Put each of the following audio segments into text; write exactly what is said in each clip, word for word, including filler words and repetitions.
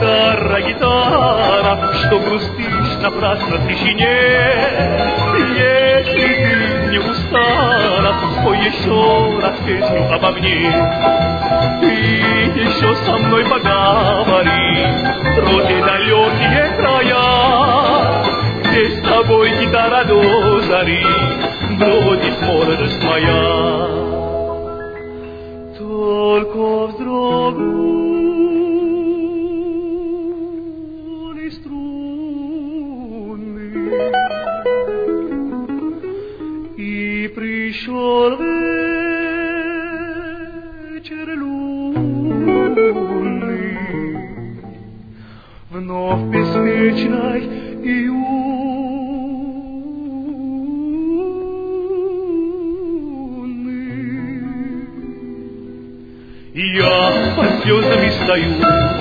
гитара, гитара, что грустишь напрасно в тишине. Если ты не устала, спой еще раз песню обо мне. Ты еще со мной поговори про те далекие края, где с тобой гитара до зари бродит молодость моя. Только вздрогнули струны, и пришел вечер лунный, вновь беспечной и я под слезами стою.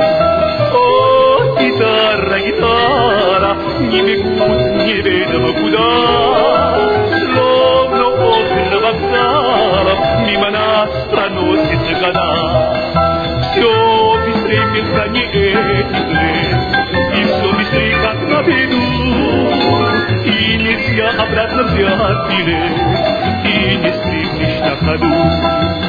О, гитара, гитара, не бегут неведомо куда, словно окна вокзалов мимо нас проносится года. Все быстрее пенсани этих лет, и все быстрее, как на беду, и нельзя обратно взять билет, и не скрипнешь на ходу.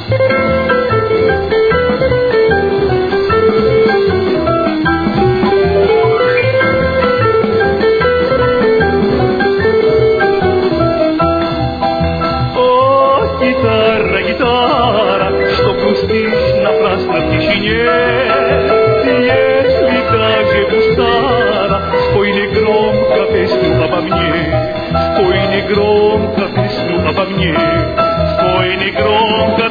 Гитара, гитара, что грустишь напрасно в тишине. Если даже устала, спой негромко песню обо мне. Спой негромко песню обо мне. Спой негромко